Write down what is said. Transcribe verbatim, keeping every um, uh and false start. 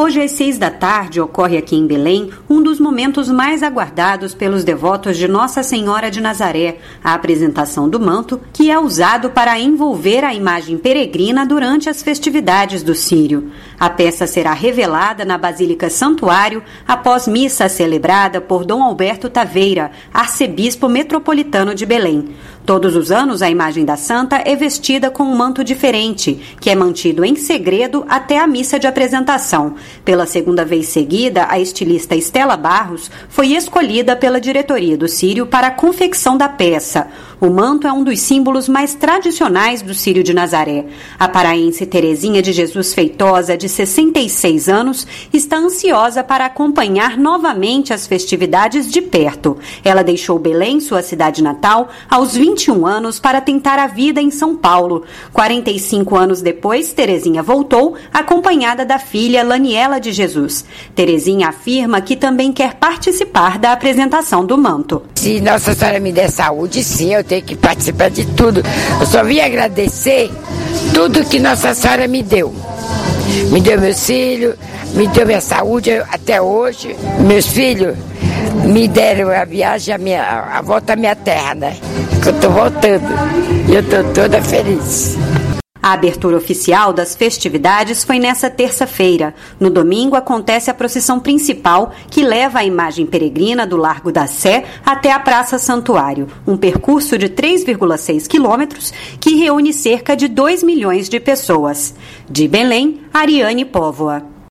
Hoje, às seis da tarde, ocorre aqui em Belém um dos momentos mais aguardados pelos devotos de Nossa Senhora de Nazaré, a apresentação do manto, que é usado para envolver a imagem peregrina durante as festividades do Círio. A peça será revelada na Basílica Santuário após missa celebrada por Dom Alberto Taveira, arcebispo metropolitano de Belém. Todos os anos, a imagem da santa é vestida com um manto diferente, que é mantido em segredo até a missa de apresentação. Pela segunda vez seguida, a estilista Estela Barros foi escolhida pela diretoria do Círio para a confecção da peça. O manto é um dos símbolos mais tradicionais do Círio de Nazaré. A paraense Terezinha de Jesus Feitosa, de sessenta e seis anos, está ansiosa para acompanhar novamente as festividades de perto. Ela deixou Belém, sua cidade natal, aos vinte e um anos para tentar a vida em São Paulo. quarenta e cinco anos depois, Terezinha voltou, acompanhada da filha Laniela de Jesus. Terezinha afirma que também quer participar da apresentação do manto. Se Nossa Senhora me der saúde, sim, eu tenho que participar de tudo. Eu só vim agradecer tudo que Nossa Senhora me deu. Me deu meus filhos, me deu minha saúde até hoje. Meus filhos me deram a viagem, a, minha, a volta à minha terra, né? Que eu tô voltando e eu tô toda feliz. A abertura oficial das festividades foi nesta terça-feira. No domingo acontece a procissão principal, que leva a imagem peregrina do Largo da Sé até a Praça Santuário, um percurso de três vírgula seis quilômetros que reúne cerca de dois milhões de pessoas. De Belém, Ariane Póvoa.